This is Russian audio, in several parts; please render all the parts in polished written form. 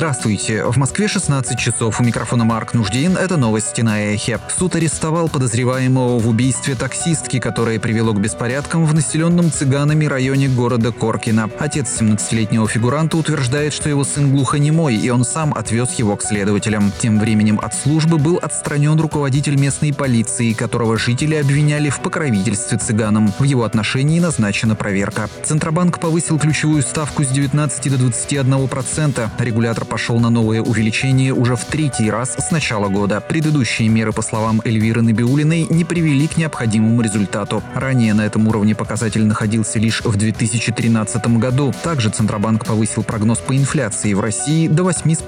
Здравствуйте. В Москве 16 часов. У микрофона Марк Нуждин. Это новости на Эхе. Суд арестовал подозреваемого в убийстве таксистки, которое привело к беспорядкам в населенном цыганами районе города Коркино. Отец 17-летнего фигуранта утверждает, что его сын глухонемой, и он сам отвез его к следователям. Тем временем от службы был отстранен руководитель местной полиции, которого жители обвиняли в покровительстве цыганам. В его отношении назначена проверка. Центробанк повысил ключевую ставку с 19 до 21%. Регулятор пошел на новое увеличение уже в третий раз с начала года. Предыдущие меры, по словам Эльвиры Набиуллиной, не привели к необходимому результату. Ранее на этом уровне показатель находился лишь в 2013 году. Также Центробанк повысил прогноз по инфляции в России до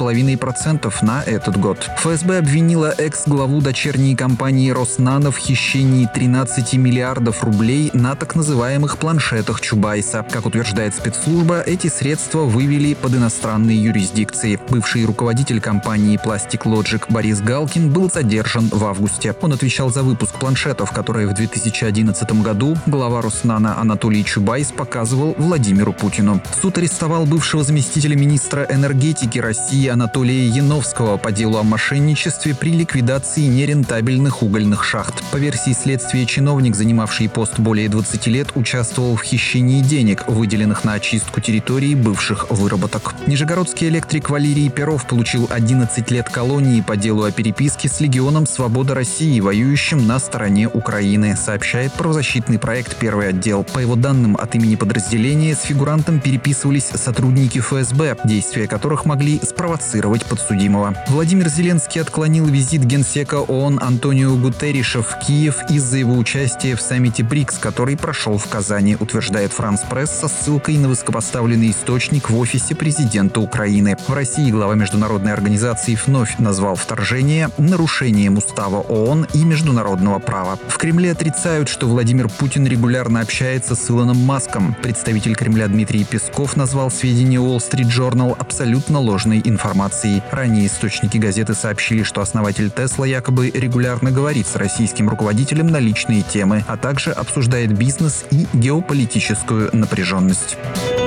8,5% на этот год. ФСБ обвинила экс-главу дочерней компании «Роснано» в хищении 13 миллиардов рублей на так называемых планшетах Чубайса. Как утверждает спецслужба, эти средства вывели под иностранные юрисдикции. Бывший руководитель компании Plastic Logic Борис Галкин был задержан в августе. Он отвечал за выпуск планшетов, которые в 2011 году глава Роснано Анатолий Чубайс показывал Владимиру Путину. Суд арестовал бывшего заместителя министра энергетики России Анатолия Яновского по делу о мошенничестве при ликвидации нерентабельных угольных шахт. По версии следствия, чиновник, занимавший пост более 20 лет, участвовал в хищении денег, выделенных на очистку территории бывших выработок. Нижегородский электрик Валерий Перов получил 11 лет колонии по делу о переписке с Легионом Свободы России, воюющим на стороне Украины, сообщает правозащитный проект «Первый отдел». По его данным, от имени подразделения с фигурантом переписывались сотрудники ФСБ, действия которых могли спровоцировать подсудимого. Владимир Зеленский отклонил визит генсека ООН Антонио Гутерриша в Киев из-за его участия в саммите БРИКС, который прошел в Казани, утверждает «Франс Пресс» со ссылкой на высокопоставленный источник в офисе президента Украины. В России глава международной организации вновь назвал вторжение нарушением устава ООН и международного права. В Кремле отрицают, что Владимир Путин регулярно общается с Илоном Маском. Представитель Кремля Дмитрий Песков назвал сведения Wall Street Journal абсолютно ложной информацией. Ранее источники газеты сообщили, что основатель Tesla якобы регулярно говорит с российским руководителем на личные темы, а также обсуждает бизнес и геополитическую напряженность.